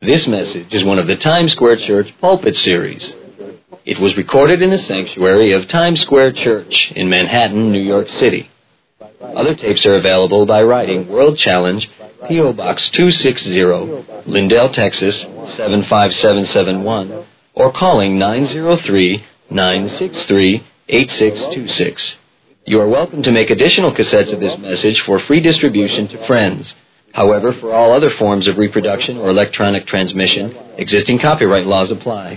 This message is one of the Times Square Church Pulpit Series. It was recorded in the sanctuary of Times Square Church in Manhattan, New York City. Other tapes are available by writing World Challenge, P.O. Box 260, Lindell, Texas 75771, or calling 903-963-8626. You are welcome to make additional cassettes of this message for free distribution to friends. However, for all other forms of reproduction or electronic transmission, existing copyright laws apply.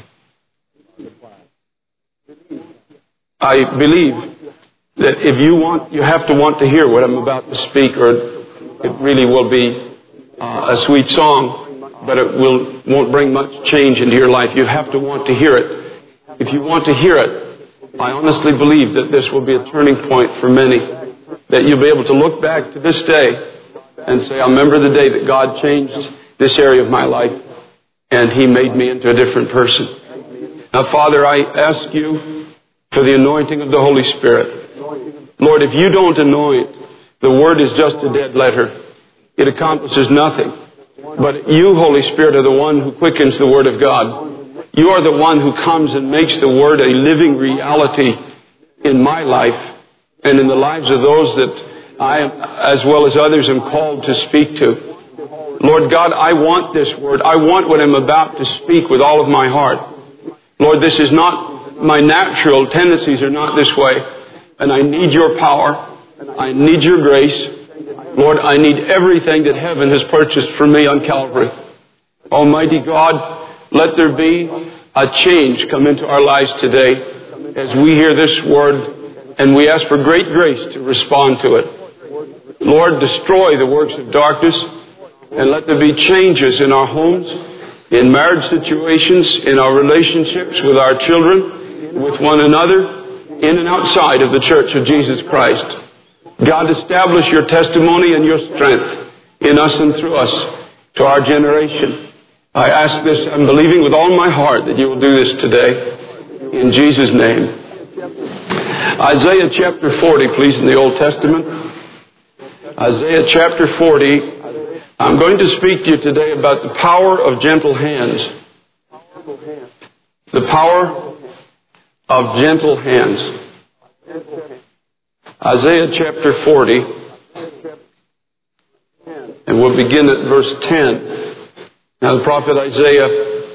I believe that if you have to want to hear what I'm about to speak, or it really will be a sweet song, but it won't bring much change into your life. You have to want to hear it. If you want to hear it, I honestly believe that this will be a turning point for many, that you'll be able to look back to this day and say, I remember the day that God changed this area of my life and He made me into a different person. Now, Father, I ask you for the anointing of the Holy Spirit. Lord, if you don't anoint, the Word is just a dead letter. It accomplishes nothing. But you, Holy Spirit, are the one who quickens the Word of God. You are the one who comes and makes the Word a living reality in my life and in the lives of those that I, as well as others, am called to speak to. Lord God, I want this Word. I want what I'm about to speak with all of my heart. Lord, this is not, my natural tendencies are not this way. And I need your power. I need your grace. Lord, I need everything that heaven has purchased for me on Calvary. Almighty God, let there be a change come into our lives today as we hear this Word, and we ask for great grace to respond to it. Lord, destroy the works of darkness, and let there be changes in our homes, in marriage situations, in our relationships with our children, with one another, in and outside of the Church of Jesus Christ. God, establish your testimony and your strength in us and through us to our generation. I ask this, I'm believing with all my heart that you will do this today. In Jesus' name. Isaiah chapter 40, please, in the Old Testament. Isaiah chapter 40. I'm going to speak to you today about the power of gentle hands. The power of gentle hands. Isaiah chapter 40. And we'll begin at verse 10. Now the prophet Isaiah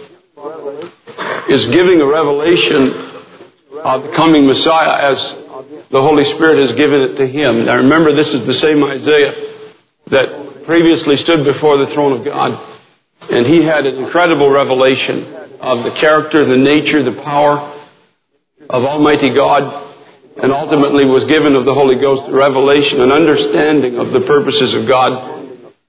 is giving a revelation of the coming Messiah as the Holy Spirit has given it to him. Now remember, this is the same Isaiah that previously stood before the throne of God. And he had an incredible revelation of the character, the nature, the power of Almighty God. And ultimately was given of the Holy Ghost a revelation, an understanding of the purposes of God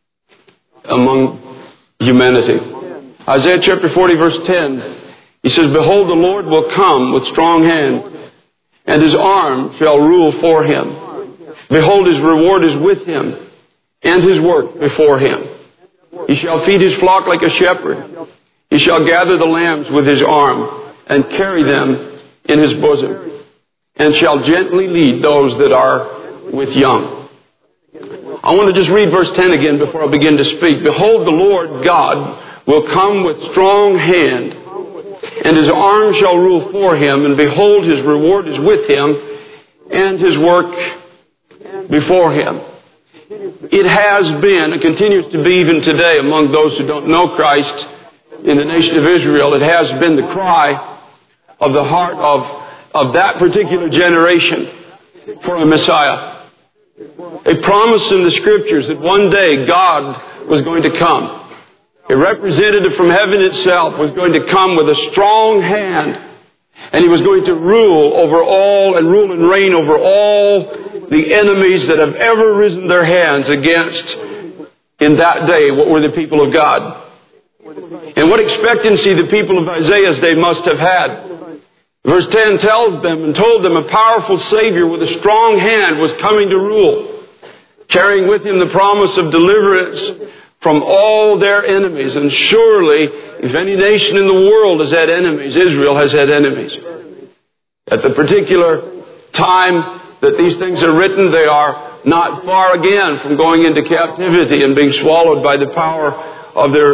among humanity. Isaiah chapter 40 verse 10, he says, Behold, the Lord will come with strong hand, and His arm shall rule for Him. Behold, His reward is with Him, and His work before Him. He shall feed His flock like a shepherd. He shall gather the lambs with His arm, and carry them in His bosom, and shall gently lead those that are with young. I want to just read verse 10 again before I begin to speak. Behold, the Lord God will come with strong hand, and His arm shall rule for Him, and behold, His reward is with Him, and His work before Him. It has been, and continues to be even today among those who don't know Christ in the nation of Israel, it has been the cry of the heart of that particular generation for a Messiah. A promise in the Scriptures that one day God was going to come. A representative from heaven itself was going to come with a strong hand, and He was going to rule over all and rule and reign over all the enemies that have ever risen their hands against in that day what were the people of God. And what expectancy the people of Isaiah's day must have had. Verse 10 tells them and told them a powerful Savior with a strong hand was coming to rule, carrying with Him the promise of deliverance from all their enemies. And surely, if any nation in the world has had enemies, Israel has had enemies. At the particular time that these things are written, they are not far again from going into captivity and being swallowed by the power of their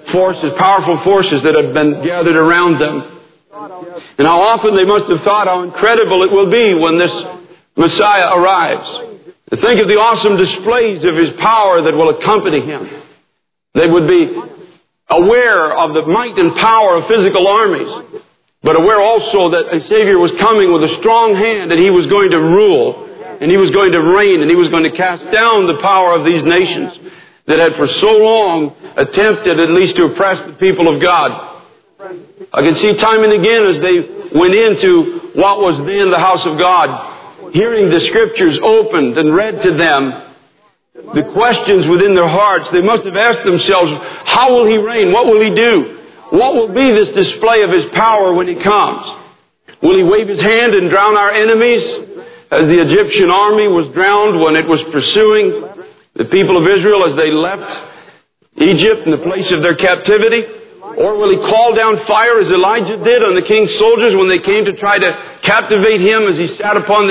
forces, powerful forces that had been gathered around them. And how often they must have thought how incredible it will be when this Messiah arrives. To think of the awesome displays of His power that will accompany Him. They would be aware of the might and power of physical armies, but aware also that a Savior was coming with a strong hand, and He was going to rule, and He was going to reign, and He was going to cast down the power of these nations that had for so long attempted at least to oppress the people of God. I can see time and again as they went into what was then the house of God, hearing the Scriptures opened and read to them, the questions within their hearts, they must have asked themselves, how will He reign? What will He do? What will be this display of His power when He comes? Will He wave His hand and drown our enemies, as the Egyptian army was drowned when it was pursuing the people of Israel as they left Egypt in the place of their captivity? Or will He call down fire as Elijah did on the king's soldiers when they came to try to captivate him as he sat upon the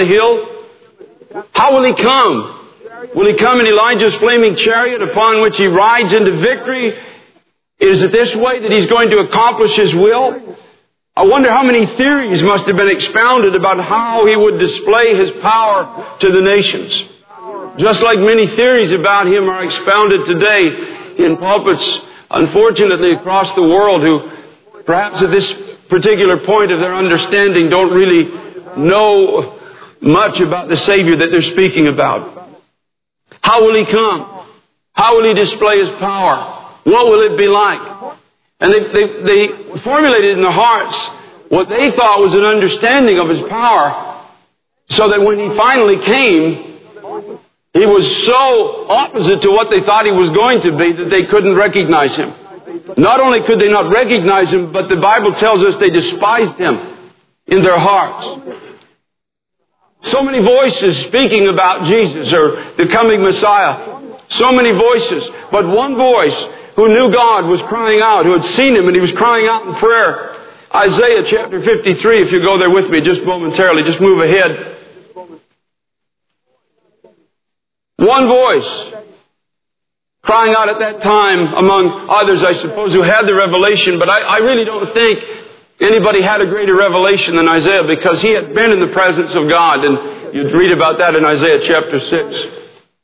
hill? How will He come? Will He come in Elijah's flaming chariot upon which he rides into victory? Is it this way that He's going to accomplish His will? I wonder how many theories must have been expounded about how He would display His power to the nations. Just like many theories about Him are expounded today in pulpits, unfortunately, across the world, who perhaps at this particular point of their understanding don't really know much about the Savior that they're speaking about. How will He come? How will He display His power? What will it be like? And they formulated in their hearts what they thought was an understanding of His power, so that when He finally came, He was so opposite to what they thought He was going to be that they couldn't recognize Him. Not only could they not recognize Him, but the Bible tells us they despised Him in their hearts. So many voices speaking about Jesus or the coming Messiah. So many voices. But one voice who knew God was crying out, who had seen Him, and he was crying out in prayer. Isaiah chapter 53, if you go there with me just momentarily, just move ahead. One voice crying out at that time among others, I suppose, who had the revelation, but I really don't think anybody had a greater revelation than Isaiah, because he had been in the presence of God, and you'd read about that in Isaiah chapter 6.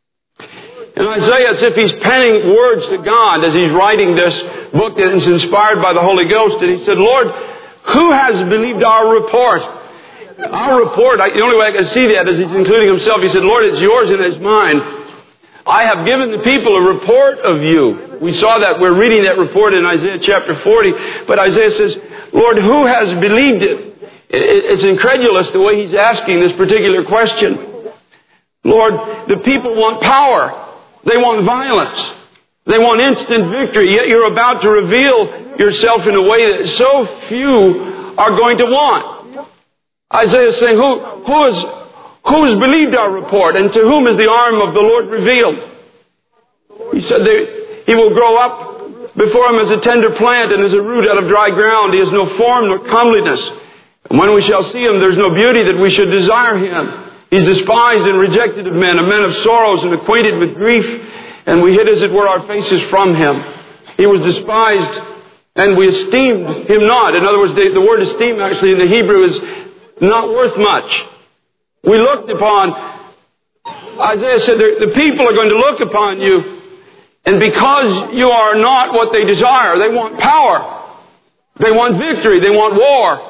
And Isaiah, it's if he's penning words to God as he's writing this book that is inspired by the Holy Ghost, and he said, Lord, who has believed our report? Our report, the only way I can see that is he's including himself. He said, Lord, it's yours and it's mine. I have given the people a report of you. We saw that. We're reading that report in Isaiah chapter 40. But Isaiah says, Lord, who has believed it? It's incredulous the way he's asking this particular question. Lord, the people want power. They want violence. They want instant victory. Yet you're about to reveal yourself in a way that so few are going to want. Isaiah is saying, who has believed our report, and to whom is the arm of the Lord revealed? He said he will grow up before him as a tender plant and as a root out of dry ground. He has no form nor comeliness. And when we shall see him, there's no beauty that we should desire him. He's despised and rejected of men, a man of sorrows and acquainted with grief, and we hid as it were our faces from him. He was despised and we esteemed him not. In other words, the word esteem actually in the Hebrew is not worth much. We looked upon, Isaiah said, the people are going to look upon you, and because you are not what they desire, they want power, they want victory, they want war,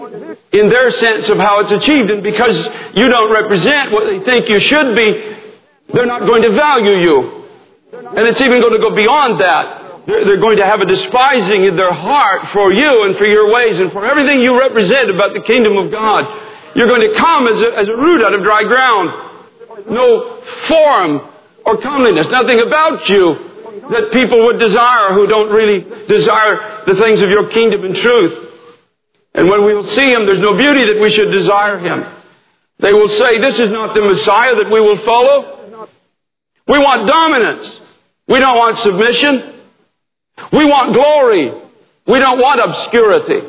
in their sense of how it's achieved. And because you don't represent what they think you should be, they're not going to value you. And it's even going to go beyond that. They're going to have a despising in their heart for you and for your ways and for everything you represent about the kingdom of God. You're going to come as a root out of dry ground. No form or comeliness, nothing about you that people would desire who don't really desire the things of your kingdom and truth. And when we will see him, there's no beauty that we should desire him. They will say, this is not the Messiah that we will follow. We want dominance. We don't want submission. We want glory. We don't want obscurity.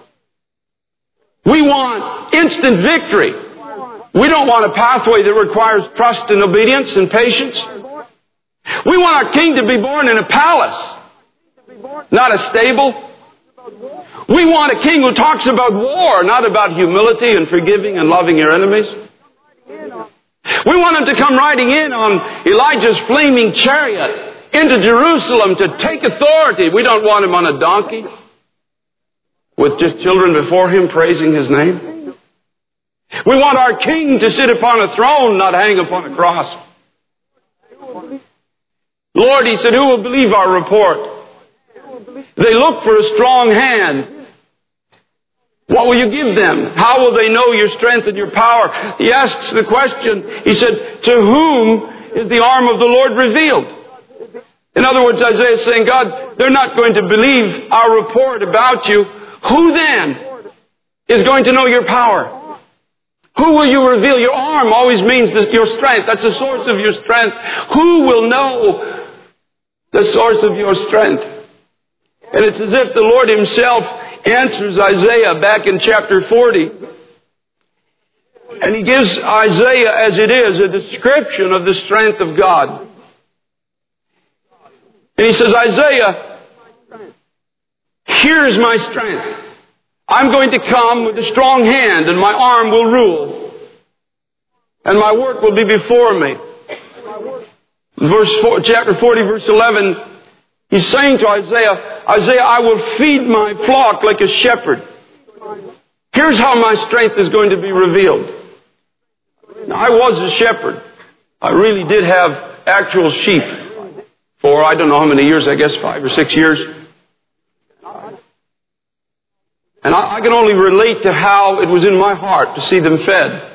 We want instant victory. We don't want a pathway that requires trust and obedience and patience. We want our king to be born in a palace. not a stable. We want a king who talks about war, not about humility and forgiving and loving your enemies. We want him to come riding in on Elijah's flaming chariot into Jerusalem to take authority. We don't want him on a donkey with just children before him praising his name. We want our king to sit upon a throne, not hang upon a cross. Lord, he said, who will believe our report? They look for a strong hand. What will you give them? How will they know your strength and your power? He asks the question. He said, to whom is the arm of the Lord revealed? In other words, Isaiah is saying, God, they're not going to believe our report about you. Who then is going to know your power? Who will you reveal? Your arm always means your strength. That's the source of your strength. Who will know the source of your strength? And it's as if the Lord himself answers Isaiah back in chapter 40. And he gives Isaiah, as it is, a description of the strength of God. And he says, Isaiah, here's my strength. I'm going to come with a strong hand, and my arm will rule. And my work will be before me. Chapter 40, verse 11, he's saying to Isaiah, Isaiah, I will feed my flock like a shepherd. Here's how my strength is going to be revealed. Now, I was a shepherd. I really did have actual sheep for I don't know how many years, I guess 5 or 6 years. And I can only relate to how it was in my heart to see them fed.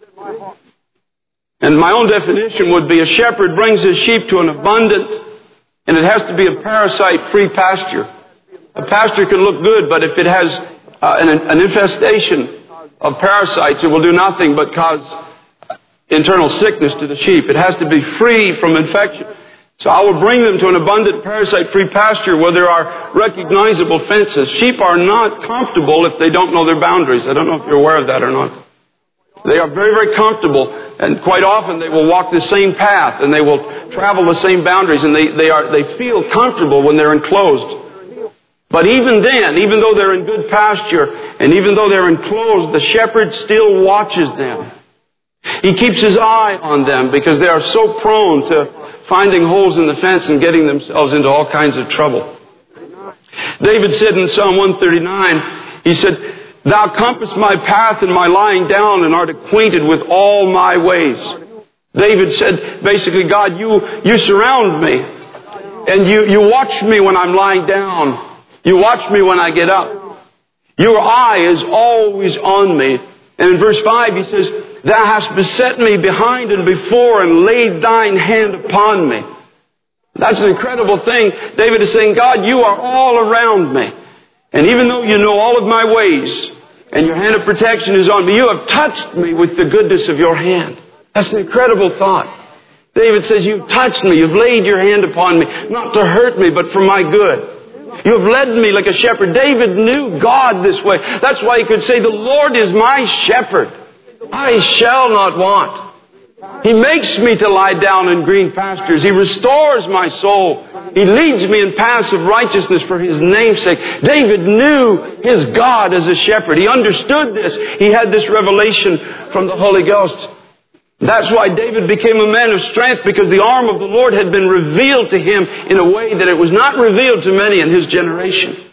And my own definition would be a shepherd brings his sheep to an abundant, and it has to be a parasite-free pasture. A pasture can look good, but if it has an infestation of parasites, it will do nothing but cause internal sickness to the sheep. It has to be free from infection. So I will bring them to an abundant parasite-free pasture where there are recognizable fences. Sheep are not comfortable if they don't know their boundaries. I don't know if you're aware of that or not. They are very, very comfortable, and quite often they will walk the same path and they will travel the same boundaries, and they feel comfortable when they're enclosed. But even then, even though they're in good pasture and even though they're enclosed, the shepherd still watches them. He keeps his eye on them because they are so prone to finding holes in the fence and getting themselves into all kinds of trouble. David said in Psalm 139, he said, Thou compassest my path and my lying down and art acquainted with all my ways. David said, basically, God, you surround me and you watch me when I'm lying down. You watch me when I get up. Your eye is always on me. And in verse 5 he says, Thou hast beset me behind and before and laid thine hand upon me. That's an incredible thing. David is saying, God, you are all around me. And even though you know all of my ways and your hand of protection is on me, you have touched me with the goodness of your hand. That's an incredible thought. David says, you've touched me. You've laid your hand upon me, not to hurt me, but for my good. You have led me like a shepherd. David knew God this way. That's why he could say, the Lord is my shepherd. I shall not want. He makes me to lie down in green pastures. He restores my soul. He leads me in paths of righteousness for His name's sake. David knew his God as a shepherd. He understood this. He had this revelation from the Holy Ghost. That's why David became a man of strength, because the arm of the Lord had been revealed to him in a way that it was not revealed to many in his generation.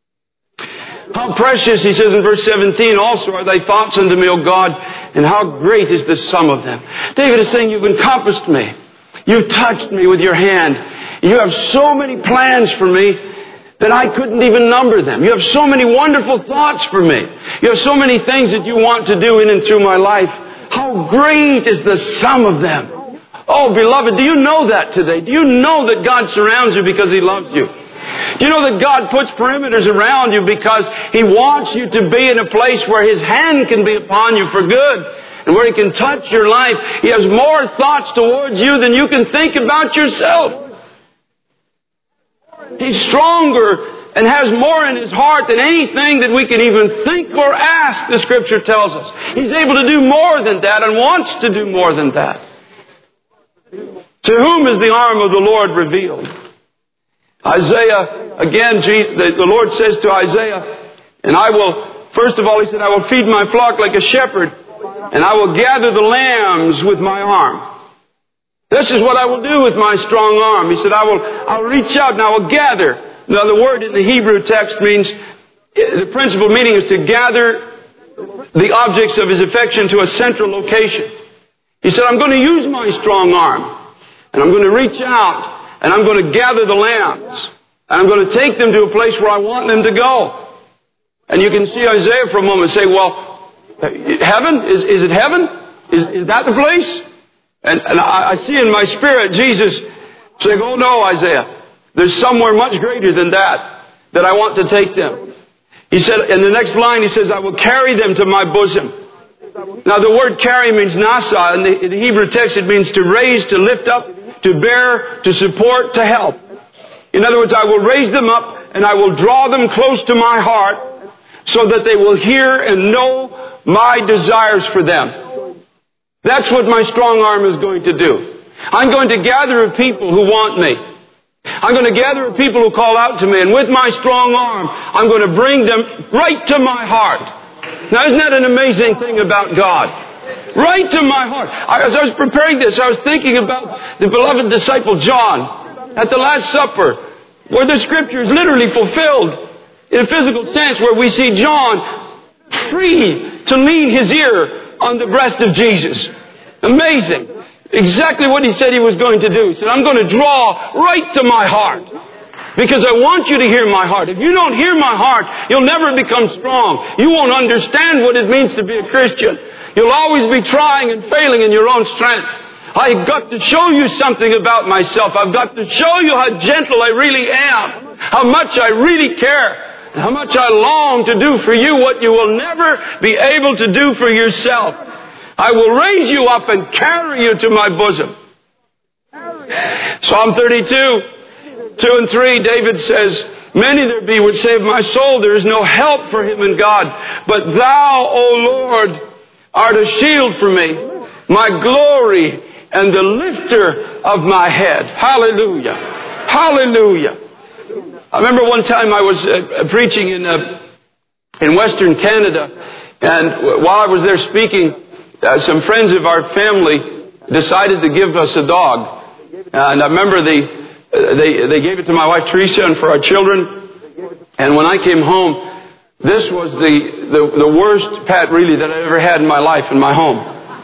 How precious, he says in verse 17, also are thy thoughts unto me, O God, and how great is the sum of them. David is saying, you've encompassed me. You've touched me with your hand. You have so many plans for me that I couldn't even number them. You have so many wonderful thoughts for me. You have so many things that you want to do in and through my life. How great is the sum of them. Oh, beloved, do you know that today? Do you know that God surrounds you because He loves you? Do you know that God puts perimeters around you because He wants you to be in a place where His hand can be upon you for good and where He can touch your life? He has more thoughts towards you than you can think about yourself. He's stronger and has more in His heart than anything that we can even think or ask, the Scripture tells us. He's able to do more than that and wants to do more than that. To whom is the arm of the Lord revealed? Isaiah, again, the Lord says to Isaiah, and I will, first of all, He said, I will feed my flock like a shepherd, and I will gather the lambs with my arm. This is what I will do with my strong arm. He said, I'll reach out and I will gather. Now, the word in the Hebrew text means, the principal meaning is to gather the objects of His affection to a central location. He said, I'm going to use my strong arm, and I'm going to reach out, and I'm going to gather the lambs, and I'm going to take them to a place where I want them to go. And you can see Isaiah for a moment say, well, heaven? Is it heaven? Is that the place? And I see in my spirit Jesus saying, oh no, Isaiah, there's somewhere much greater than that I want to take them. He said, in the next line, He says, I will carry them to my bosom. Now the word carry means nasa. In the Hebrew text it means to raise, to lift up, to bear, to support, to help. In other words, I will raise them up and I will draw them close to my heart so that they will hear and know my desires for them. That's what my strong arm is going to do. I'm going to gather a people who want me. I'm going to gather a people who call out to me, and with my strong arm, I'm going to bring them right to my heart. Now, isn't that an amazing thing about God? Right to my heart. As I was preparing this, I was thinking about the beloved disciple John at the Last Supper, where the Scripture is literally fulfilled in a physical sense, where we see John free to lean his ear on the breast of Jesus. Amazing. Exactly what he said he was going to do. He said, I'm going to draw right to my heart, because I want you to hear my heart. If you don't hear my heart, you'll never become strong. You won't understand what it means to be a Christian. You'll always be trying and failing in your own strength. I've got to show you something about myself. I've got to show you how gentle I really am, how much I really care, and how much I long to do for you what you will never be able to do for yourself. I will raise you up and carry you to my bosom. Psalm 32, 2 and 3, David says, many there be which say of my soul, there is no help for him in God. But thou, O Lord, art a shield for me, my glory, and the lifter of my head. Hallelujah. Hallelujah. I remember one time I was preaching in Western Canada, and while I was there speaking, some friends of our family decided to give us a dog. And I remember they gave it to my wife Teresa and for our children. And when I came home, this was the worst pet really that I ever had in my life, in my home.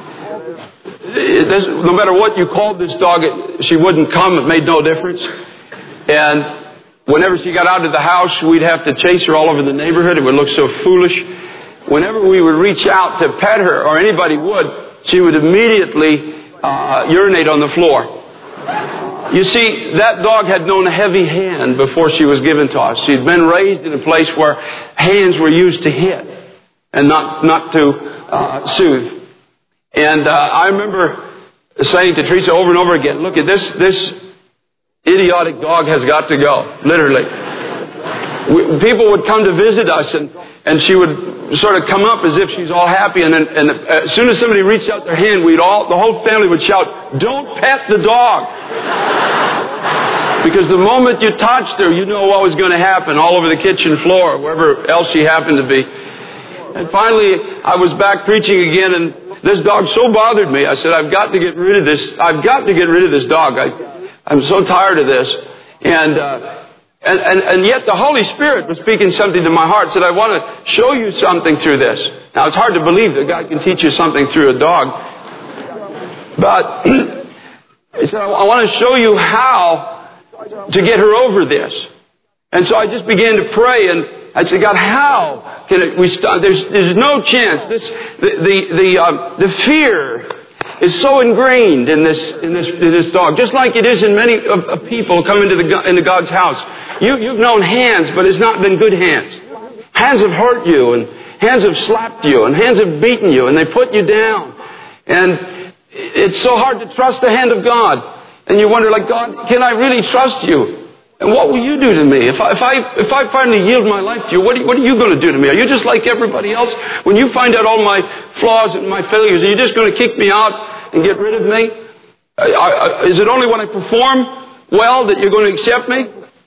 No matter what you called this dog, she wouldn't come. It made no difference. And whenever she got out of the house, we'd have to chase her all over the neighborhood. It would look so foolish. Whenever we would reach out to pet her, or anybody would, she would immediately urinate on the floor. You see, that dog had known a heavy hand before she was given to us. She'd been raised in a place where hands were used to hit and not to soothe. And I remember saying to Teresa over and over again, look at this idiotic dog has got to go, literally. People would come to visit us, and she would sort of come up as if she's all happy, and as soon as somebody reached out their hand, the whole family would shout, don't pet the dog. Because the moment you touched her, you know what was going to happen all over the kitchen floor, wherever else she happened to be. And finally, I was back preaching again, and this dog so bothered me. I said, I've got to get rid of this. I've got to get rid of this dog. I'm so tired of this. And yet the Holy Spirit was speaking something to my heart. Said, I want to show you something through this. Now, it's hard to believe that God can teach you something through a dog. But he said, I want to show you how to get her over this. And so I just began to pray, and I said, God, how can we stop? There's no chance. The fear is so ingrained in this dog, just like it is in many of people come into God's house. You've known hands, but it's not been good hands. Hands have hurt you, and hands have slapped you, and hands have beaten you, and they put you down. And it's so hard to trust the hand of God. And you wonder, like, God, can I really trust you? And what will you do to me? If I finally yield my life to you, what are you going to do to me? Are you just like everybody else? When you find out all my flaws and my failures, are you just going to kick me out and get rid of me? Is it only when I perform well that you're going to accept me?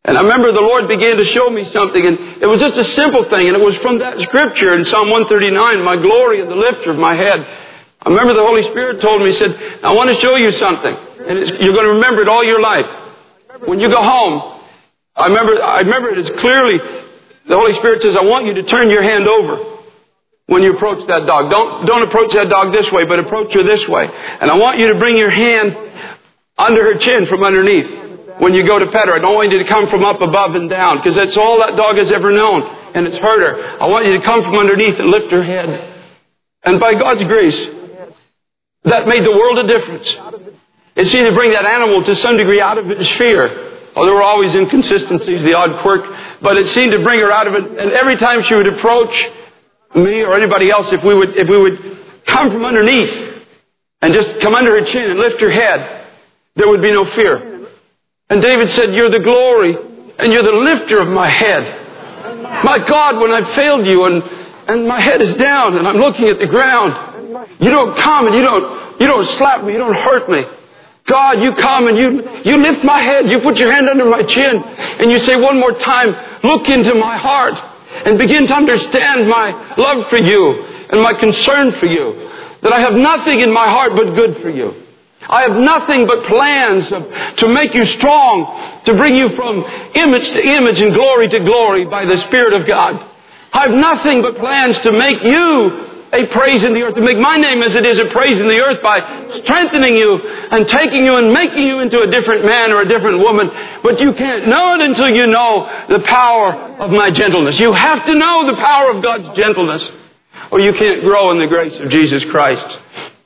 And I remember the Lord began to show me something, and it was just a simple thing, and it was from that scripture in Psalm 139, my glory and the lifter of my head. I remember the Holy Spirit told me, He said, I want to show you something, and you're going to remember it all your life. When you go home, I remember it as clearly. The Holy Spirit says, I want you to turn your hand over when you approach that dog. Don't approach that dog this way, but approach her this way. And I want you to bring your hand under her chin from underneath. When you go to pet her, I don't want you to come from up above and down, because that's all that dog has ever known, and it's hurt her. I want you to come from underneath and lift her head. And by God's grace, that made the world a difference. It seemed to bring that animal to some degree out of its fear. Oh, there were always inconsistencies, the odd quirk, but it seemed to bring her out of it. And every time she would approach me or anybody else, if we would come from underneath and just come under her chin and lift her head, there would be no fear. And David said, you're the glory and you're the lifter of my head. My God, when I failed you and my head is down and I'm looking at the ground, you don't come and you don't slap me, you don't hurt me. God, you come and you lift my head, you put your hand under my chin and you say one more time, look into my heart and begin to understand my love for you and my concern for you. That I have nothing in my heart but good for you. I have nothing but plans to make you strong, to bring you from image to image and glory to glory by the Spirit of God. I have nothing but plans to make you a praise in the earth, to make my name as it is a praise in the earth by strengthening you and taking you and making you into a different man or a different woman. But you can't know it until you know the power of my gentleness. You have to know the power of God's gentleness, or you can't grow in the grace of Jesus Christ.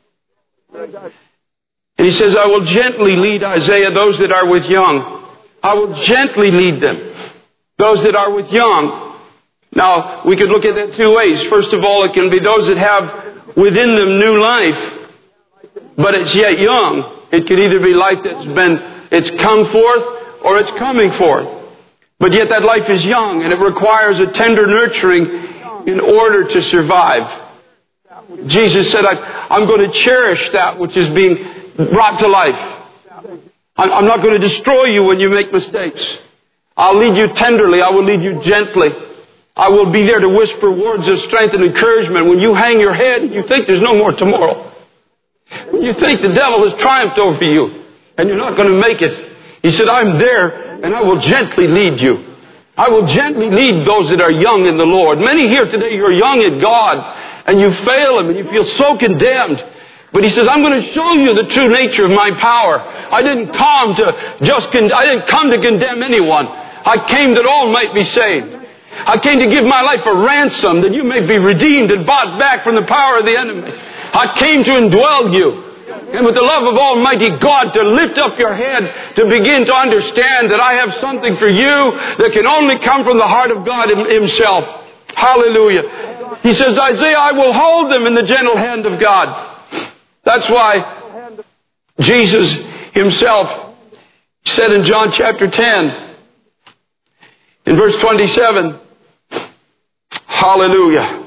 And he says, I will gently lead, Isaiah, those that are with young. I will gently lead them, those that are with young. Now, we could look at that two ways. First of all, it can be those that have within them new life, but it's yet young. It could either be life it's come forth, or it's coming forth. But yet that life is young, and it requires a tender nurturing in order to survive. Jesus said, I'm going to cherish that which is being brought to life. I'm not going to destroy you when you make mistakes. I'll lead you tenderly. I will lead you gently. I will be there to whisper words of strength and encouragement. When you hang your head, you think there's no more tomorrow. When you think the devil has triumphed over you and you're not going to make it, He said, I'm there and I will gently lead you. I will gently lead those that are young in the Lord. Many here today, you're young in God and you fail Him and you feel so condemned. But He says, I'm going to show you the true nature of my power. I didn't come to condemn anyone. I came that all might be saved. I came to give my life a ransom that you may be redeemed and bought back from the power of the enemy. I came to indwell you. And with the love of Almighty God, to lift up your head, to begin to understand that I have something for you that can only come from the heart of God Himself. Hallelujah. He says, Isaiah, I will hold them in the gentle hand of God. That's why Jesus Himself said in John chapter 10, in verse 27, hallelujah.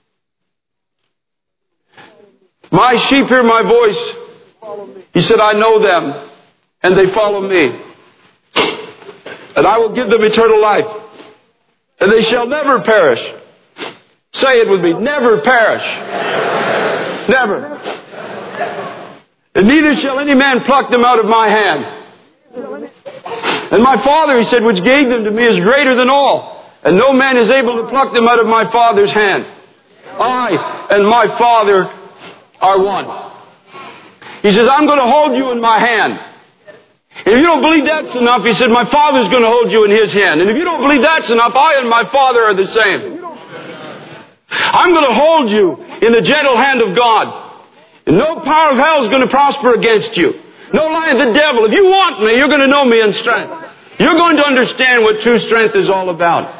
My sheep hear my voice. He said, I know them, and they follow me. And I will give them eternal life, and they shall never perish. Say it with me, never perish. Never. And neither shall any man pluck them out of my hand. And my Father, He said, which gave them to me is greater than all. And no man is able to pluck them out of my Father's hand. I and my Father are one. He says, I'm going to hold you in my hand. And if you don't believe that's enough, He said, my Father's going to hold you in His hand. And if you don't believe that's enough, I and my Father are the same. I'm going to hold you in the gentle hand of God. And no power of hell is going to prosper against you. No lie of the devil. If you want me, you're going to know me in strength. You're going to understand what true strength is all about.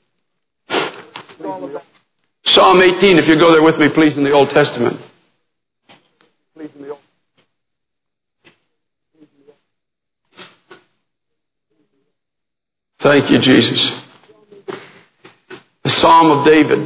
Psalm 18, if you go there with me, please, in the Old Testament. Thank you, Jesus. The Psalm of David.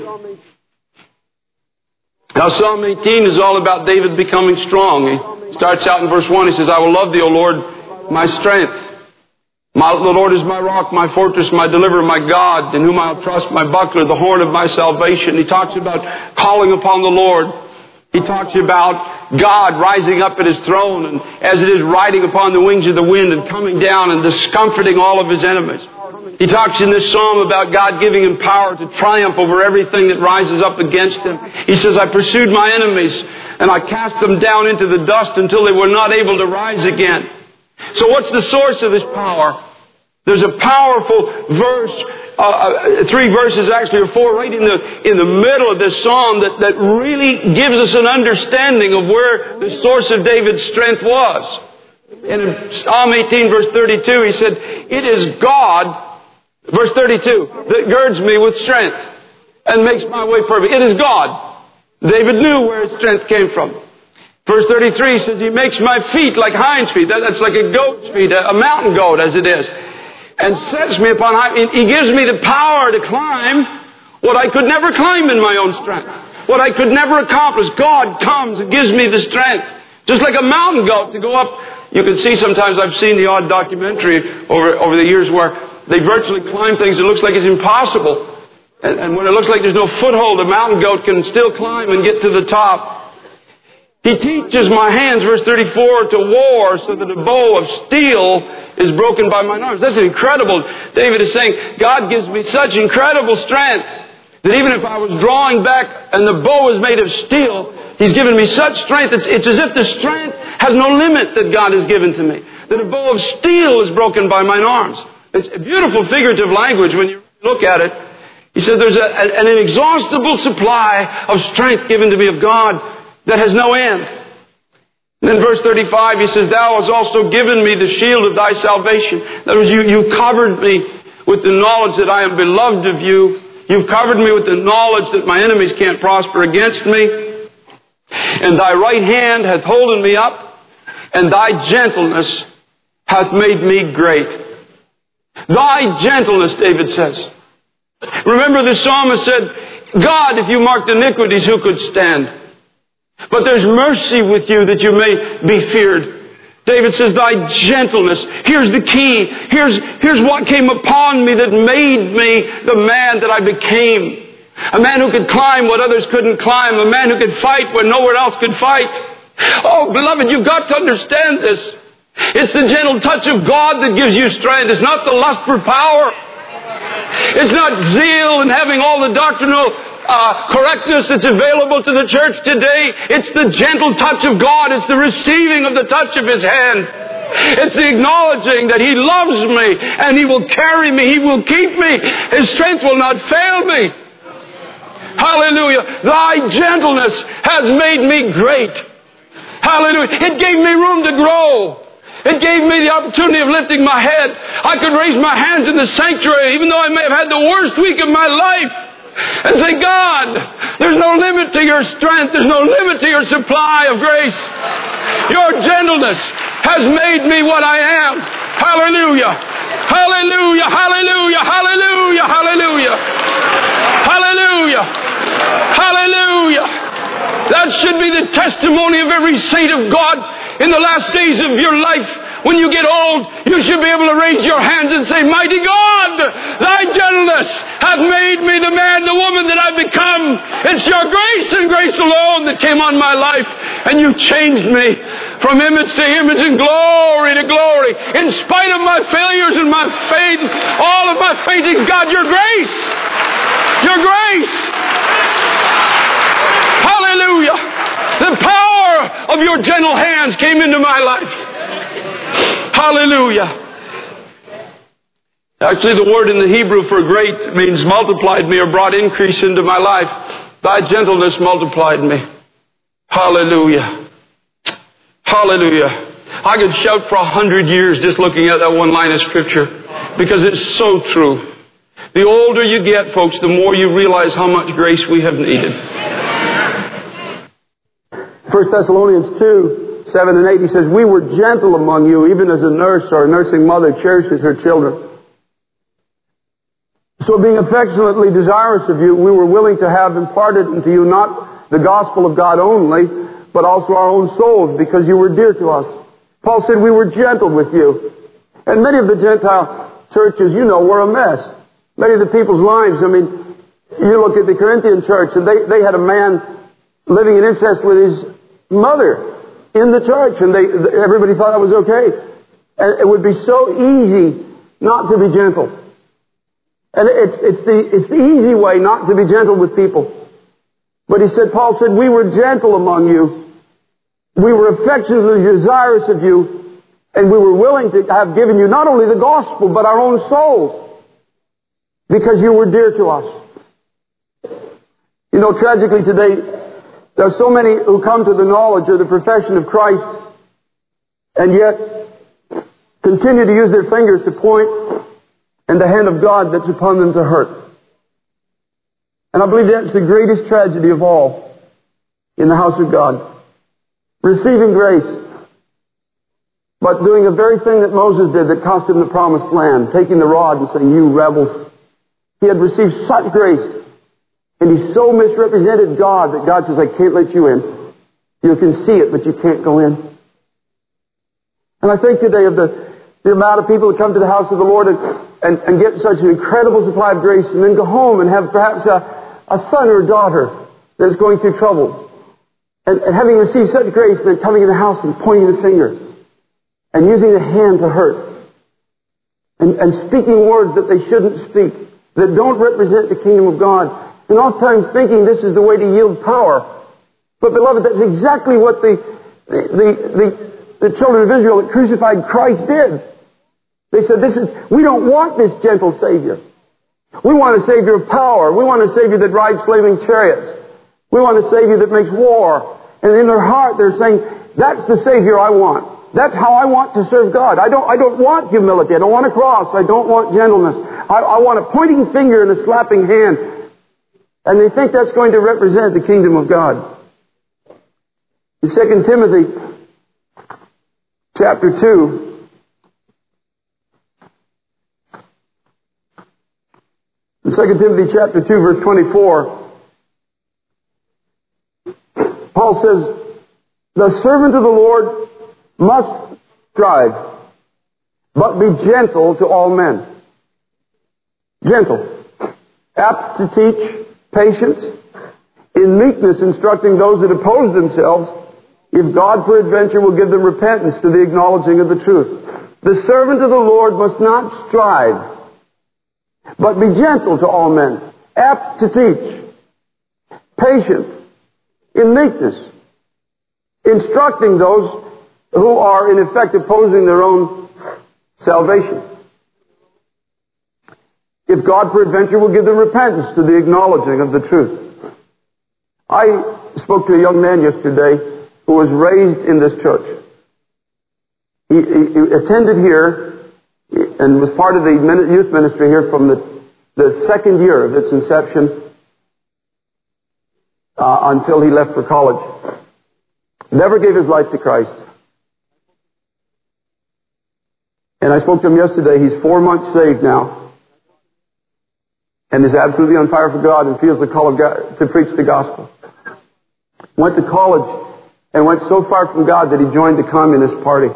Now, Psalm 18 is all about David becoming strong. He starts out in verse 1. He says, I will love Thee, O Lord, my strength. The Lord is my rock, my fortress, my deliverer, my God, in whom I'll trust, my buckler, the horn of my salvation. He talks about calling upon the Lord. He talks about God rising up at His throne and as it is riding upon the wings of the wind and coming down and discomforting all of His enemies. He talks in this psalm about God giving Him power to triumph over everything that rises up against Him. He says, I pursued my enemies and I cast them down into the dust until they were not able to rise again. So what's the source of this power? There's a powerful verse, 3 verses actually, or 4, right in the middle of this psalm that really gives us an understanding of where the source of David's strength was. In Psalm 18 verse 32, he said, it is God, verse 32, that girds me with strength and makes my way perfect. It is God. David knew where his strength came from. Verse 33 says, He makes my feet like hinds' feet. That's like a goat's feet, a mountain goat as it is. And sets me upon high. He gives me the power to climb what I could never climb in my own strength. What I could never accomplish. God comes and gives me the strength. Just like a mountain goat to go up. You can see sometimes, I've seen the odd documentary over the years where they virtually climb things that looks like it's impossible. And when it looks like there's no foothold, a mountain goat can still climb and get to the top. He teaches my hands, verse 34, to war so that a bow of steel is broken by mine arms. That's incredible. David is saying, God gives me such incredible strength that even if I was drawing back and the bow is made of steel, He's given me such strength. It's as if the strength has no limit that God has given to me. That a bow of steel is broken by mine arms. It's a beautiful figurative language when you look at it. He says there's an inexhaustible supply of strength given to me of God that has no end. And then verse 35, he says, Thou hast also given me the shield of Thy salvation. In other words, you covered me with the knowledge that I am beloved of You. You've covered me with the knowledge that my enemies can't prosper against me. And Thy right hand hath holden me up, and Thy gentleness hath made me great. Thy gentleness, David says. Remember the psalmist said, God, if You marked iniquities, who could stand? But there's mercy with You that You may be feared. David says, Thy gentleness. Here's the key. Here's what came upon me that made me the man that I became. A man who could climb what others couldn't climb. A man who could fight when nowhere else could fight. Oh, beloved, you've got to understand this. It's the gentle touch of God that gives you strength. It's not the lust for power. It's not zeal and having all the doctrinal correctness that's available to the church today. It's the gentle touch of God. It's the receiving of the touch of His hand. It's the acknowledging that He loves me and He will carry me. He will keep me. His strength will not fail me. Hallelujah. Thy gentleness has made me great. Hallelujah. It gave me room to grow. It gave me the opportunity of lifting my head. I could raise my hands in the sanctuary even though I may have had the worst week of my life. And say, God, there's no limit to Your strength. There's no limit to Your supply of grace. Your gentleness has made me what I am. Hallelujah. Hallelujah. Hallelujah. Hallelujah. Hallelujah. Hallelujah. Hallelujah. That should be the testimony of every saint of God in the last days of your life. When you get old, you should be able to raise your hands and say, Mighty God, Thy gentleness hath made me the man, the woman that I've become. It's Your grace and grace alone that came on my life. And You changed me from image to image and glory to glory. In spite of my failures and my faith, all of my faintings, God, Your grace. Your grace. Hallelujah. The power of Your gentle hands came into my life. Hallelujah. Actually, the word in the Hebrew for great means multiplied me or brought increase into my life. Thy gentleness multiplied me. Hallelujah. Hallelujah. I could shout for 100 years just looking at that one line of Scripture because it's so true. The older you get, folks, the more you realize how much grace we have needed. 1 Thessalonians 2:7 and 8, he says, We were gentle among you, even as a nurse or a nursing mother cherishes her children. So being affectionately desirous of you, we were willing to have imparted into you not the gospel of God only, but also our own souls, because you were dear to us. Paul said we were gentle with you. And many of the Gentile churches, were a mess. Many of the people's lives, you look at the Corinthian church, and they had a man living in incest with his mother in the church, and everybody thought that was okay. And it would be so easy not to be gentle. And it's the easy way not to be gentle with people. But Paul said, we were gentle among you. We were affectionately desirous of you. And we were willing to have given you not only the gospel, but our own souls. Because you were dear to us. Tragically today, there are so many who come to the knowledge or the profession of Christ, and yet continue to use their fingers to point, and the hand of God that's upon them to hurt. And I believe that's the greatest tragedy of all in the house of God. Receiving grace, but doing a very thing that Moses did that cost him the promised land, taking the rod and saying, you rebels. He had received such grace, and he so misrepresented God that God says, I can't let you in. You can see it, but you can't go in. And I think today of the amount of people who come to the house of the Lord and get such an incredible supply of grace, and then go home and have perhaps a son or a daughter that's going through trouble. And having received such grace, they're coming in the house and pointing the finger and using the hand to hurt. And speaking words that they shouldn't speak, that don't represent the kingdom of God. And oftentimes thinking this is the way to yield power. But beloved, that's exactly what the children of Israel that crucified Christ did. They said, we don't want this gentle Savior. We want a Savior of power. We want a Savior that rides flaming chariots. We want a Savior that makes war. And in their heart they're saying, that's the Savior I want. That's how I want to serve God. I don't want humility. I don't want a cross. I don't want gentleness. I want a pointing finger and a slapping hand. And they think that's going to represent the kingdom of God. In 2 Timothy chapter 2, in 2 Timothy chapter 2, verse 24, Paul says, the servant of the Lord must strive, but be gentle to all men. Gentle. Apt to teach, patience, in meekness instructing those that oppose themselves, if God peradventure will give them repentance to the acknowledging of the truth. The servant of the Lord must not strive, but be gentle to all men, apt to teach, patient, in meekness, instructing those who are in effect opposing their own salvation. If God peradventure will give them repentance to the acknowledging of the truth. I spoke to a young man yesterday who was raised in this church. He attended here and was part of the youth ministry here from the second year of its inception until he left for college. Never gave his life to Christ. And I spoke to him yesterday. He's 4 months saved now. And is absolutely on fire for God and feels the call of God to preach the gospel. Went to college and went so far from God that he joined the Communist Party.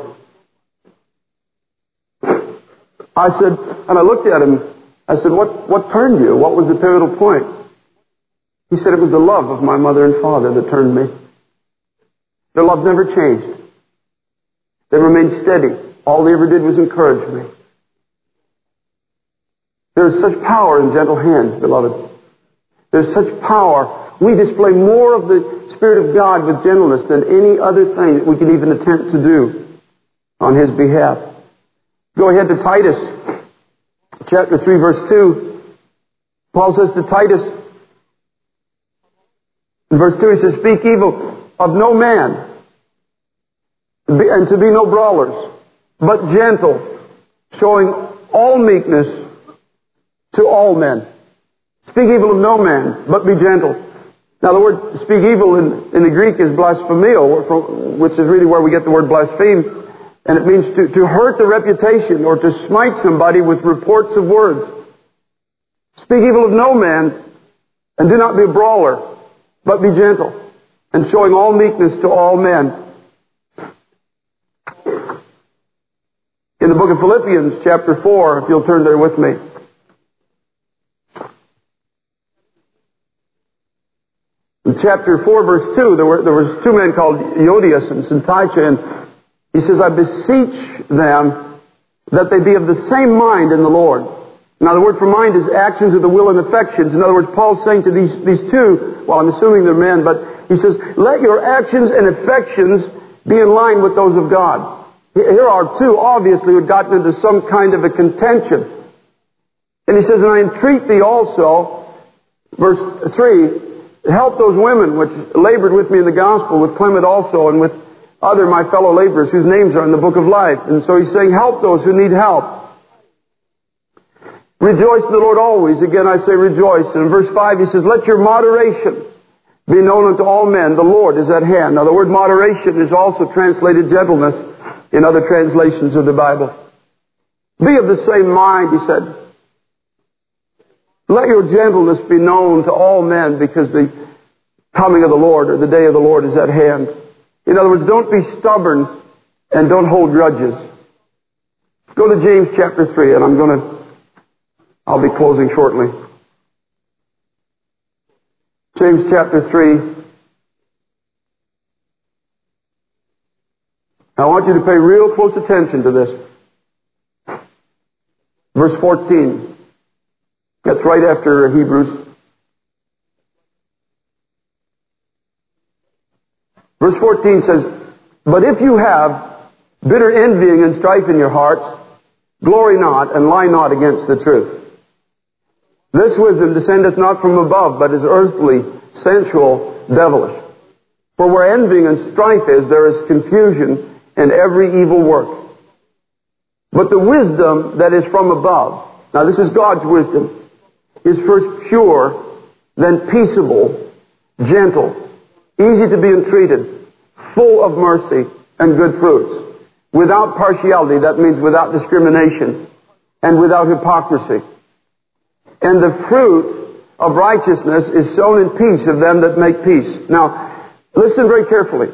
I said, and I looked at him, I said, what turned you? What was the pivotal point? He said, it was the love of my mother and father that turned me. Their love never changed. They remained steady. All they ever did was encourage me. There's such power in gentle hands, beloved. There's such power. We display more of the Spirit of God with gentleness than any other thing that we can even attempt to do on His behalf. Go ahead to Titus, chapter 3, verse 2. Paul says to Titus, in verse 2, he says, speak evil of no man, and to be no brawlers, but gentle, showing all meekness to all men. Speak evil of no man, but be gentle. Now the word speak evil in the Greek is blasphemio, which is really where we get the word blaspheme. And it means to hurt the reputation or to smite somebody with reports of words. Speak evil of no man, and do not be a brawler, but be gentle, and showing all meekness to all men. In In the book of Philippians, chapter 4, if you'll turn there with me. In chapter 4, verse 2, there was two men called Euodias and Syntyche, and he says, I beseech them that they be of the same mind in the Lord. Now, the word for mind is actions of the will and affections. In other words, Paul's saying to these two, well, I'm assuming they're men, but he says, let your actions and affections be in line with those of God. Here are two, obviously, who had gotten into some kind of a contention. And he says, and I entreat thee also, verse 3, help those women which labored with me in the gospel, with Clement also, and with other my fellow laborers whose names are in the book of life. And so he's saying, help those who need help. Rejoice in the Lord always. Again, I say rejoice. And in verse 5, he says, let your moderation be known unto all men. The Lord is at hand. Now, the word moderation is also translated gentleness in other translations of the Bible. Be of the same mind, he said. Let your gentleness be known to all men, because the coming of the Lord, or the day of the Lord, is at hand. In other words, don't be stubborn and don't hold grudges. Go to James chapter 3, and I'll be closing shortly. James chapter 3. I want you to pay real close attention to this. Verse 14. That's right after Hebrews. Verse 14 says, but if you have bitter envying and strife in your hearts, glory not and lie not against the truth. This wisdom descendeth not from above, but is earthly, sensual, devilish. For where envying and strife is, there is confusion and every evil work. But the wisdom that is from above, now this is God's wisdom, is first pure, then peaceable, gentle, easy to be entreated, full of mercy and good fruits, without partiality, that means without discrimination, and without hypocrisy. And the fruit of righteousness is sown in peace of them that make peace. Now, listen very carefully.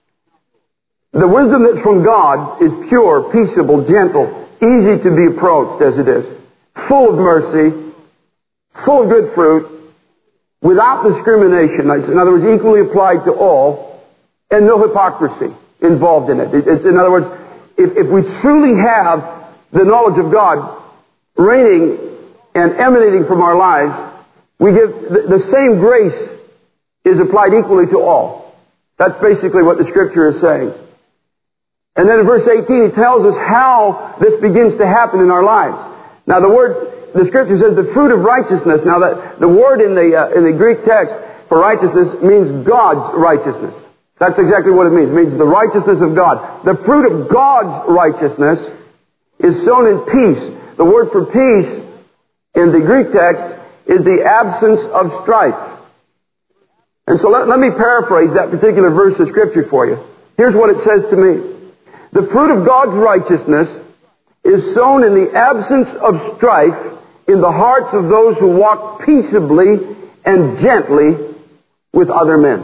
The wisdom that's from God is pure, peaceable, gentle, easy to be approached as it is, full of mercy, full of good fruit, without discrimination. In other words, equally applied to all, and no hypocrisy involved in it. In other words, if we truly have the knowledge of God reigning and emanating from our lives, we give the same grace is applied equally to all. That's basically what the Scripture is saying. And then in verse 18, he tells us how this begins to happen in our lives. Now, the Scripture says the fruit of righteousness. Now, that the word in the Greek text for righteousness means God's righteousness. That's exactly what it means. It means the righteousness of God. The fruit of God's righteousness is sown in peace. The word for peace in the Greek text is the absence of strife. And so let me paraphrase that particular verse of Scripture for you. Here's what it says to me. The fruit of God's righteousness is sown in the absence of strife in the hearts of those who walk peaceably and gently with other men.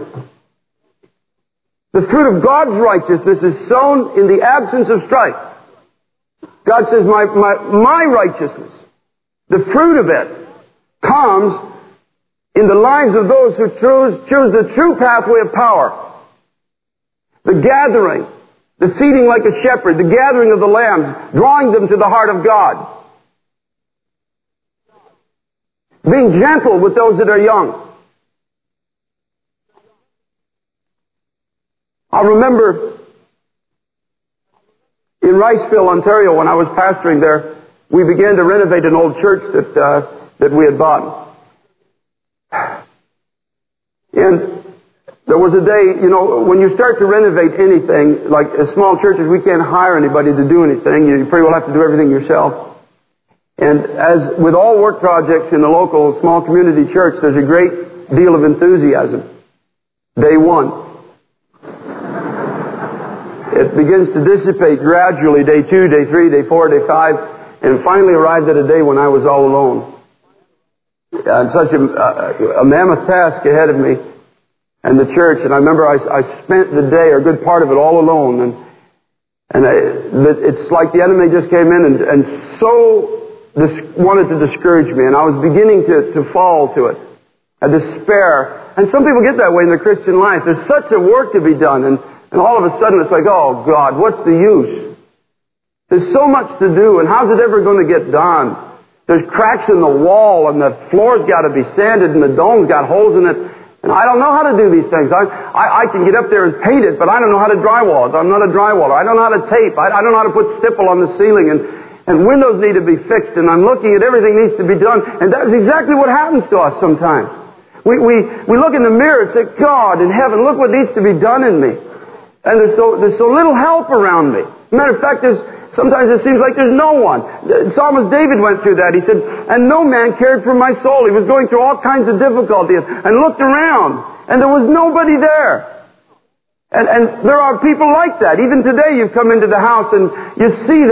The fruit of God's righteousness is sown in the absence of strife. God says, my righteousness, the fruit of it, comes in the lives of those who choose the true pathway of power. The gathering, the feeding like a shepherd, the gathering of the lambs, drawing them to the heart of God. Being gentle with those that are young. I remember in Riceville, Ontario, when I was pastoring there, we began to renovate an old church that we had bought. And there was a day, when you start to renovate anything, like small churches, we can't hire anybody to do anything. You pretty well have to do everything yourself. And as with all work projects in the local small community church, there's a great deal of enthusiasm. Day one. It begins to dissipate gradually, day 2, day 3, day 4, day 5, and finally arrived at a day when I was all alone. And such a mammoth task ahead of me and the church. And I remember I spent the day, or a good part of it, all alone. And it's like the enemy just came in and so wanted to discourage me. And I was beginning to fall to it. A despair. And some people get that way in their Christian life. There's such a work to be done. And all of a sudden it's like, oh God, what's the use? There's so much to do. And how's it ever going to get done? There's cracks in the wall and the floor's got to be sanded and the dome's got holes in it. And I don't know how to do these things. I can get up there and paint it, but I don't know how to drywall it. I'm not a drywaller. I don't know how to tape. I don't know how to put stipple on the ceiling. And windows need to be fixed. And I'm looking at everything needs to be done. And that's exactly what happens to us sometimes. We look in the mirror and say, God in heaven, look what needs to be done in me. And there's so little help around me. Matter of fact, sometimes it seems like there's no one. Psalmist David went through that. He said, and no man cared for my soul. He was going through all kinds of difficulty and looked around, and there was nobody there. And there are people like that. Even today you've come into the house and you see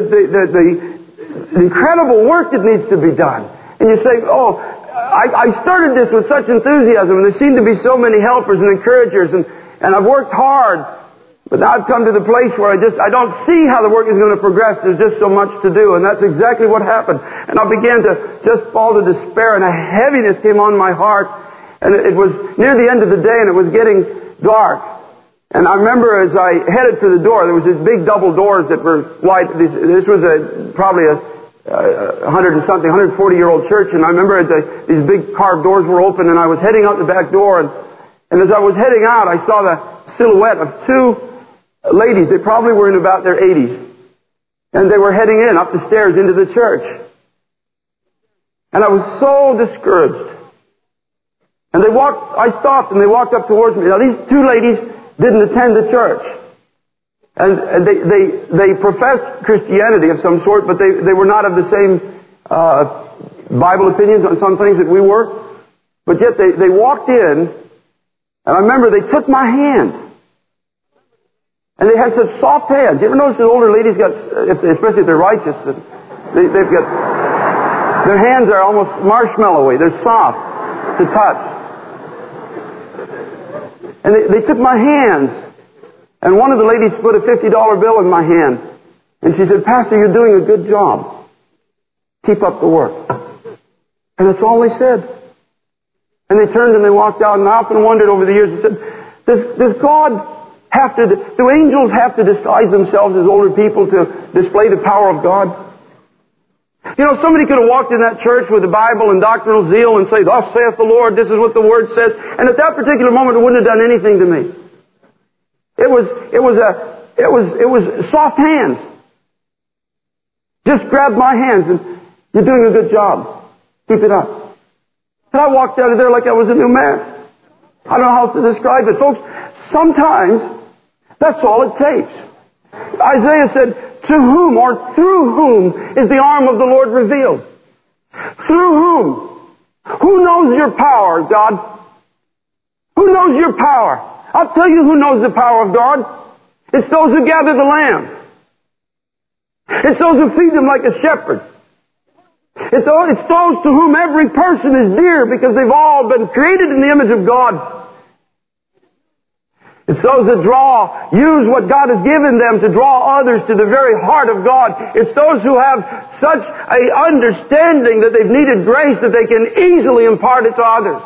the incredible work that needs to be done. And you say, oh, I started this with such enthusiasm, and there seem to be so many helpers and encouragers, and I've worked hard. But now I've come to the place where I don't see how the work is going to progress. There's just so much to do. And that's exactly what happened. And I began to just fall to despair, and a heaviness came on my heart. And it was near the end of the day, and it was getting dark. And I remember as I headed for the door, there was these big double doors that were wide. This was probably a 140-year-old church. And I remember these big carved doors were open, and I was heading out the back door. And as I was heading out, I saw the silhouette of two ladies. They probably were in about their 80s. And they were heading up the stairs into the church. And I was so discouraged. And I stopped and they walked up towards me. Now these two ladies didn't attend the church. And they professed Christianity of some sort, but they were not of the same Bible opinions on some things that we were. But yet they walked in, and I remember they took my hand. And they had such soft hands. You ever notice that older ladies got, especially if they're righteous, they've got, their hands are almost marshmallowy. They're soft to touch. And they took my hands. And one of the ladies put a $50 bill in my hand. And she said, Pastor, you're doing a good job. Keep up the work. And that's all they said. And they turned and they walked out. And I often wondered over the years, I said, does God do angels have to disguise themselves as older people to display the power of God? You know, somebody could have walked in that church with the Bible and doctrinal zeal and say, thus saith the Lord, this is what the Word says. And at that particular moment, it wouldn't have done anything to me. It was soft hands. Just grabbed my hands and you're doing a good job. Keep it up. And I walked out of there like I was a new man. I don't know how else to describe it. Folks, sometimes that's all it takes. Isaiah said, to whom or through whom is the arm of the Lord revealed? Through whom? Who knows your power, God? Who knows your power? I'll tell you who knows the power of God. It's those who gather the lambs. It's those who feed them like a shepherd. It's those to whom every person is dear because they've all been created in the image of God. It's those that use what God has given them to draw others to the very heart of God. It's those who have such an understanding that they've needed grace that they can easily impart it to others.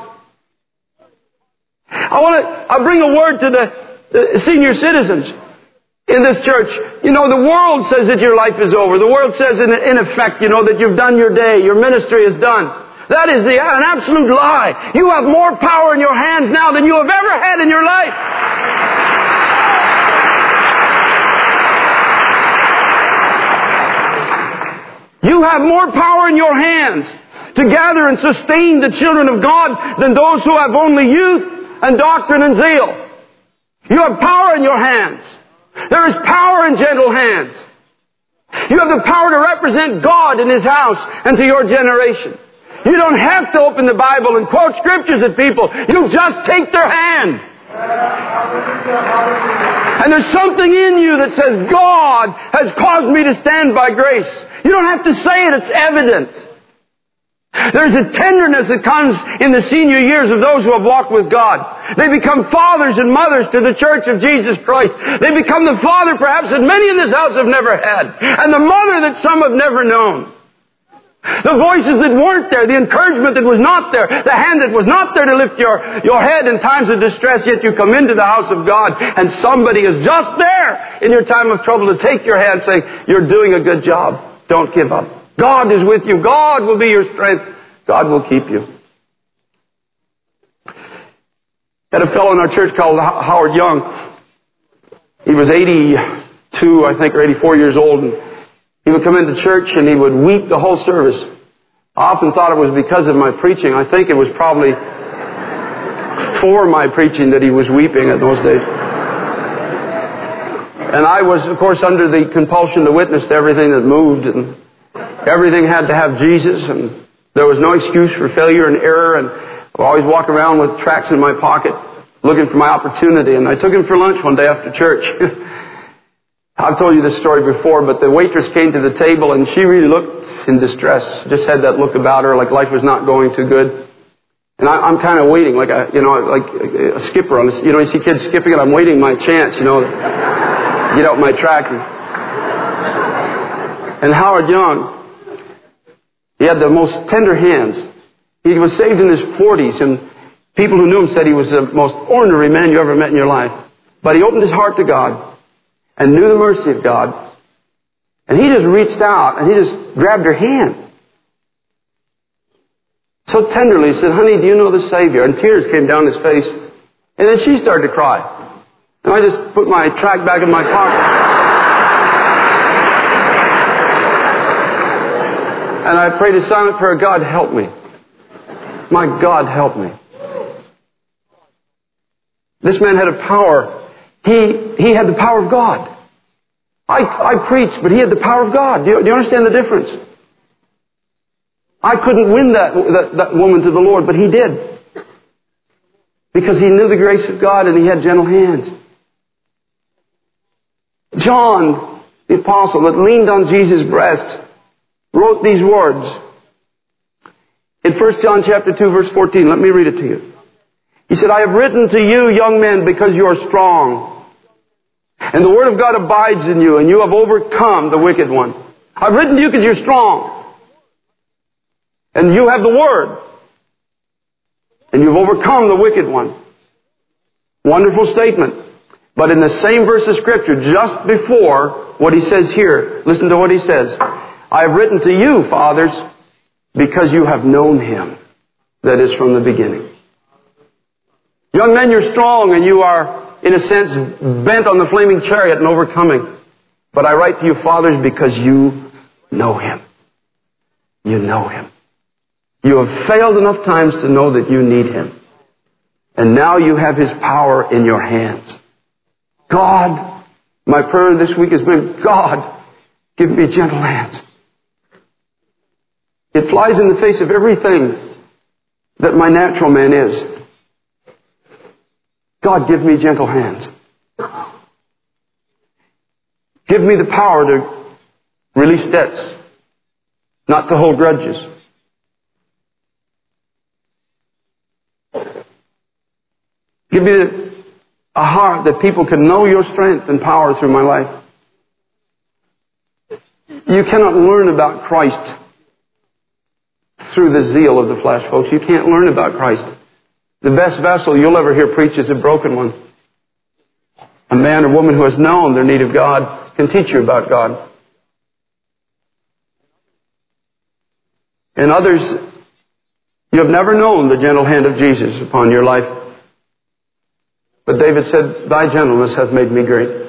I bring a word to the senior citizens in this church. You know, the world says that your life is over. The world says in effect, that you've done your day, your ministry is done. That is an absolute lie. You have more power in your hands now than you have ever had in your life. You have more power in your hands to gather and sustain the children of God than those who have only youth and doctrine and zeal. You have power in your hands. There is power in gentle hands. You have the power to represent God in His house and to your generation. You don't have to open the Bible and quote scriptures at people. You just take their hand. And there's something in you that says, God has caused me to stand by grace. You don't have to say it, it's evident. There's a tenderness that comes in the senior years of those who have walked with God. They become fathers and mothers to the church of Jesus Christ. They become the father perhaps that many in this house have never had, and the mother that some have never known. The voices that weren't there, the encouragement that was not there, the hand that was not there to lift your head in times of distress, yet you come into the house of God and somebody is just there in your time of trouble to take your hand saying, you're doing a good job. Don't give up. God is with you. God will be your strength. God will keep you. Had a fellow in our church called Howard Young. He was 82, I think, or 84 years old, and he would come into church and he would weep the whole service. I often thought it was because of my preaching. I think it was probably for my preaching that he was weeping in those days. And I was, of course, under the compulsion to witness to everything that moved, and everything had to have Jesus, and there was no excuse for failure and error, and I would always walk around with tracts in my pocket looking for my opportunity. And I took him for lunch one day after church. I've told you this story before, but the waitress came to the table and she really looked in distress. Just had that look about her, like life was not going too good. And I'm kind of waiting, like a skipper on this. You know, you see kids skipping, and I'm waiting my chance, get out my track. And Howard Young, he had the most tender hands. He was saved in his 40s, and people who knew him said he was the most ordinary man you ever met in your life. But he opened his heart to God and knew the mercy of God. And he just reached out and he just grabbed her hand. So tenderly, he said, honey, do you know the Savior? And tears came down his face. And then she started to cry. And I just put my tract back in my pocket. And I prayed a silent prayer, God, help me. My God, help me. This man had a power. He had the power of God. I preached, but he had the power of God. Do you understand the difference? I couldn't win that woman to the Lord, but he did. Because he knew the grace of God and he had gentle hands. John, the apostle that leaned on Jesus' breast, wrote these words. In 1 John chapter 2, verse 14, let me read it to you. He said, I have written to you, young men, because you are strong. And the Word of God abides in you, and you have overcome the wicked one. I've written to you because you're strong. And you have the Word. And you've overcome the wicked one. Wonderful statement. But in the same verse of Scripture, just before what he says here, listen to what he says. I have written to you, fathers, because you have known Him. That is from the beginning. Young men, you're strong and you are, in a sense, bent on the flaming chariot and overcoming. But I write to you, fathers, because you know Him. You know Him. You have failed enough times to know that you need Him. And now you have His power in your hands. God, my prayer this week has been, God, give me gentle hands. It flies in the face of everything that my natural man is. God, give me gentle hands. Give me the power to release debts, not to hold grudges. Give me a heart that people can know your strength and power through my life. You cannot learn about Christ through the zeal of the flesh, folks. You can't learn about Christ. The best vessel you'll ever hear preach is a broken one. A man or woman who has known their need of God can teach you about God. And others, you have never known the gentle hand of Jesus upon your life. But David said, thy gentleness hath made me great.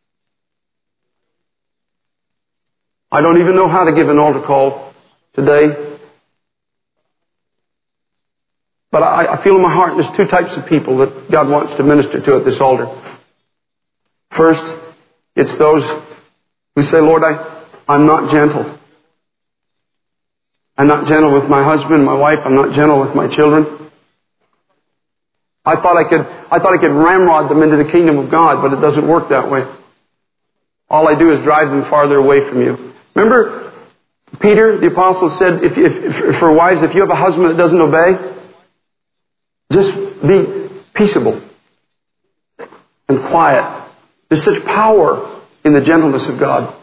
I don't even know how to give an altar call today. But I feel in my heart there's two types of people that God wants to minister to at this altar. First, it's those who say, Lord, I'm not gentle. I'm not gentle with my husband, my wife. I'm not gentle with my children. I thought I could ramrod them into the kingdom of God, but it doesn't work that way. All I do is drive them farther away from you. Remember Peter, the apostle, said, for wives, if you have a husband that doesn't obey, just be peaceable and quiet. There's such power in the gentleness of God.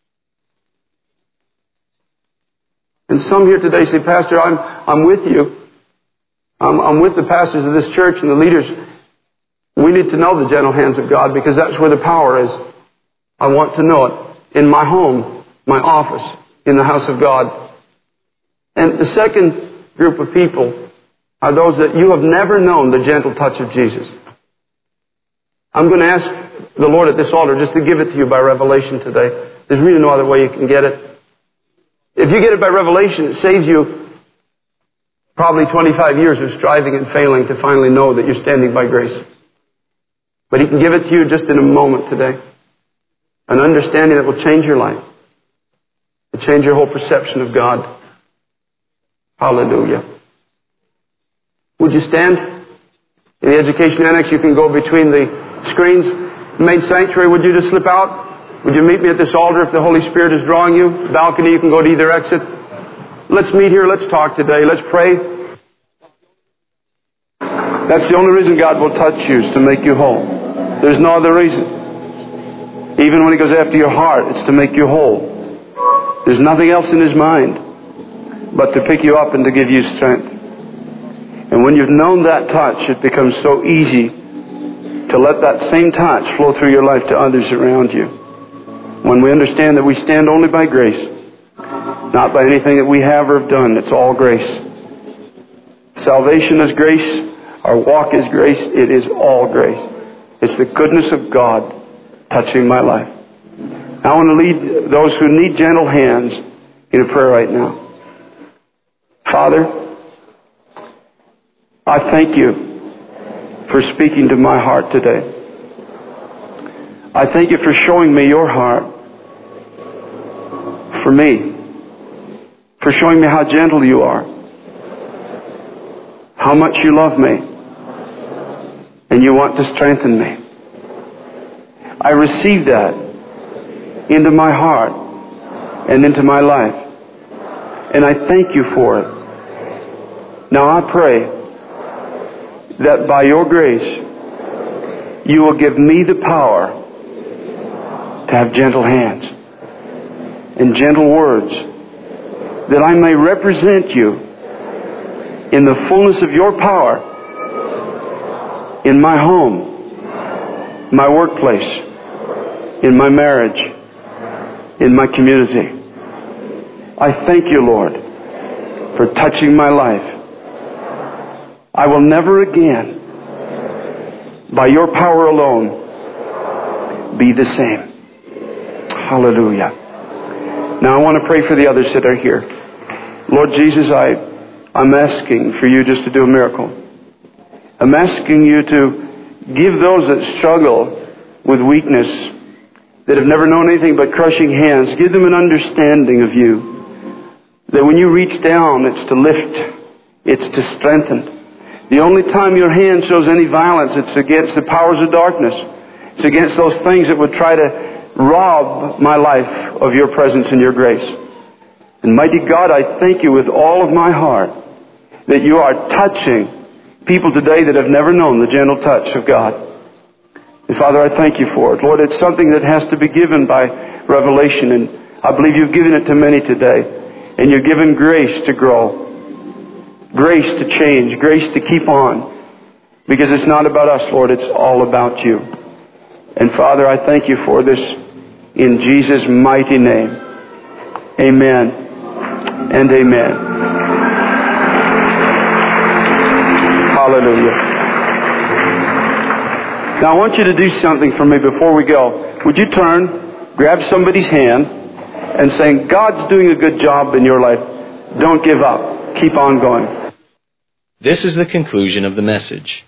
And some here today say, Pastor, I'm with you. I'm with the pastors of this church and the leaders. We need to know the gentle hands of God because that's where the power is. I want to know it in my home, my office, in the house of God. And the second group of people are those that you have never known the gentle touch of Jesus. I'm going to ask the Lord at this altar just to give it to you by revelation today. There's really no other way you can get it. If you get it by revelation, it saves you probably 25 years of striving and failing to finally know that you're standing by grace. But He can give it to you just in a moment today. An understanding that will change your life. It'll change your whole perception of God. Hallelujah. Would you stand? In the education annex, you can go between the screens. Main sanctuary, would you just slip out? Would you meet me at this altar if the Holy Spirit is drawing you? The balcony, you can go to either exit. Let's meet here. Let's talk today. Let's pray. That's the only reason God will touch you, is to make you whole. There's no other reason. Even when He goes after your heart, it's to make you whole. There's nothing else in His mind but to pick you up and to give you strength. And when you've known that touch, it becomes so easy to let that same touch flow through your life to others around you. When we understand that we stand only by grace, not by anything that we have or have done, it's all grace. Salvation is grace. Our walk is grace. It is all grace. It's the goodness of God touching my life. I want to lead those who need gentle hands in a prayer right now. Father, I thank You for speaking to my heart today. I thank You for showing me Your heart for me, for showing me how gentle You are, how much You love me, and You want to strengthen me. I receive that into my heart and into my life, and I thank You for it. Now I pray that by Your grace, You will give me the power to have gentle hands and gentle words, that I may represent You in the fullness of Your power in my home, my workplace, in my marriage, in my community. I thank You, Lord, for touching my life. I will never again, by Your power alone, be the same. Hallelujah. Now I want to pray for the others that are here. Lord Jesus, I'm asking for You just to do a miracle. I'm asking You to give those that struggle with weakness, that have never known anything but crushing hands, give them an understanding of You. That when You reach down, it's to lift, it's to strengthen. The only time Your hand shows any violence, it's against the powers of darkness. It's against those things that would try to rob my life of Your presence and Your grace. And mighty God, I thank You with all of my heart that You are touching people today that have never known the gentle touch of God. And Father, I thank You for it. Lord, it's something that has to be given by revelation, and I believe You've given it to many today. And You're given grace to grow, grace to change, grace to keep on. Because it's not about us, Lord, it's all about You. And Father, I thank You for this in Jesus' mighty name. Amen and amen. Hallelujah. Now I want you to do something for me before we go. Would you turn, grab somebody's hand, and say, God's doing a good job in your life. Don't give up. Keep on going. This is the conclusion of the message.